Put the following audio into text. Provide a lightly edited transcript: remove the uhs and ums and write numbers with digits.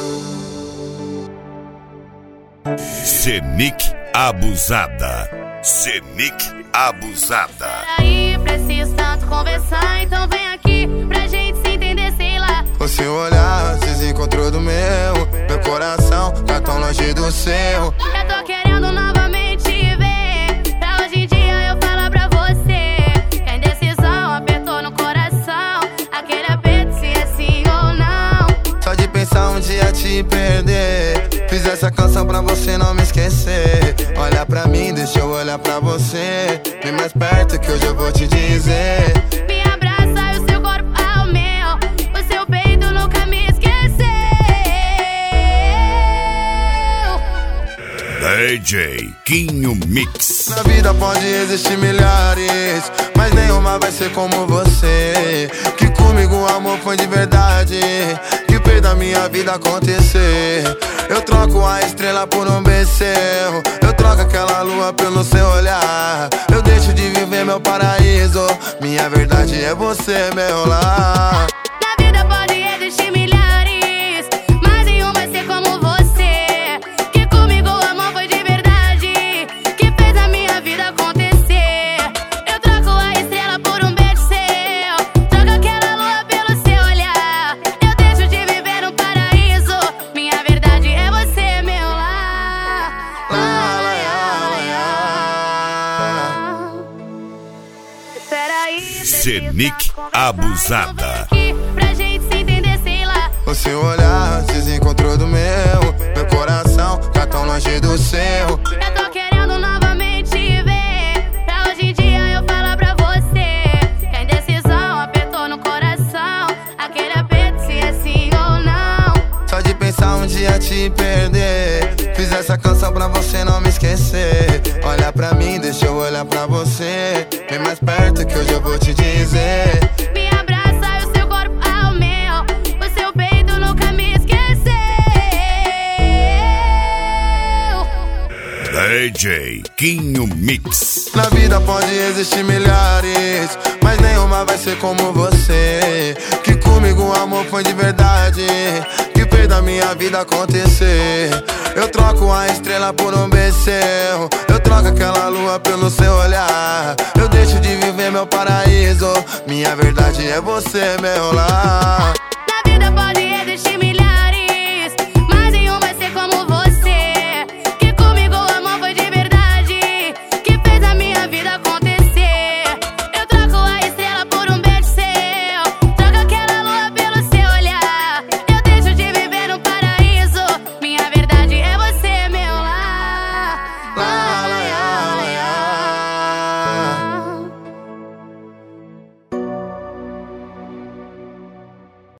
Senic Abusada. Senic Abusada. Peraí, preciso tanto conversar, então vem aqui pra gente se entender, sei lá. O seu olhar se desencontrou do meu coração tá tão longe do seu. Eu tô querendo novamente te ver, pra hoje em dia eu falar pra você que a indecisão apertou no coração, aquele aperto se é sim ou não. Só de pensar um dia te perder, fiz essa canção pra você não me esquecer. Olha pra mim, deixa eu olhar pra você, vem mais perto que hoje eu vou te dizer. Me abraça e o seu corpo ao meu, o seu peito nunca me esqueceu. DJ Quinho Mix. Na vida pode existir milhares, mas nenhuma vai ser como você. Que comigo o amor foi de verdade, que fez da minha vida acontecer. Eu troco a estrela por um becerro, eu troco aquela lua pelo seu olhar. Eu deixo de viver meu paraíso, minha verdade é você, meu lar. Na vida pode existir milhares, mas nenhum vai ser como você. Que comigo o amor foi de verdade, que fez a minha vida acontecer. Eu troco a estrela por um beijo seu, troco aquela lua pelo seu olhar. Eu deixo de viver no paraíso, minha verdade é você, meu lar. Peraí, Senic Abusada. pra gente se entender, sei lá. O seu olhar se desencontrou do meu coração tá tão longe do seu. Eu tô querendo novamente te ver, pra hoje em dia eu falar pra você que a indecisão apertou no coração, aquele aperto se é sim ou não. Só de pensar um dia te perder, fiz essa canção pra você não me esquecer. Olha pra mim, deixa eu olhar pra você, vem mais perto que hoje eu vou te dizer. Me abraça e o seu corpo ao meu, o seu peito nunca me esqueceu. DJ Quinho Mix. Na vida pode existir milhares, mas nenhuma vai ser como você. Que comigo o amor foi de verdade, que fez da minha vida acontecer. Eu troco a estrela por um becerro, eu troco aquela lua pelo seu olhar. Eu deixo de viver meu paraíso, minha verdade é você, meu lar.